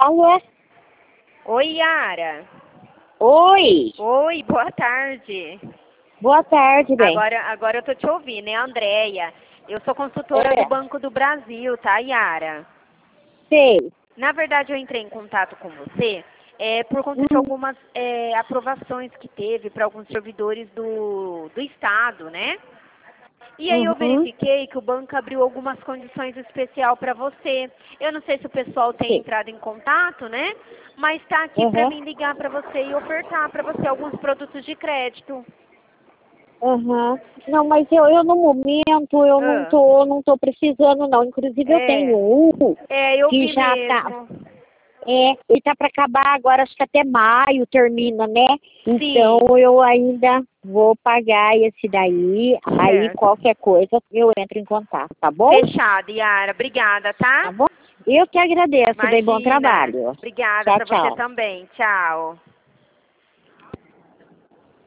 Alô? Oi, Yara. Oi. Oi, boa tarde. Boa tarde, bem. Agora eu tô te ouvindo, é a Andréia. Eu sou consultora do Banco do Brasil, tá, Yara? Sei. Na verdade, eu entrei em contato com você por conta de algumas aprovações que teve para alguns servidores do Estado, né? E aí eu verifiquei que o banco abriu algumas condições especiais para você. Eu não sei se o pessoal tem entrado em contato, né? Mas está aqui para mim ligar para você e ofertar para você alguns produtos de crédito. Não, mas eu no momento eu não tô precisando não. Inclusive eu tenho um Eu que vi já mesmo. ele tá para acabar agora, acho que até maio termina, né? Sim. Então eu ainda vou pagar esse daí. Aí Certo. qualquer coisa eu entro em contato, tá bom? Fechado, Yara. Obrigada, tá? Tá bom? Eu que agradeço, bem bom Imagina. trabalho. Obrigada Tchau, para você tchau. também. Tchau.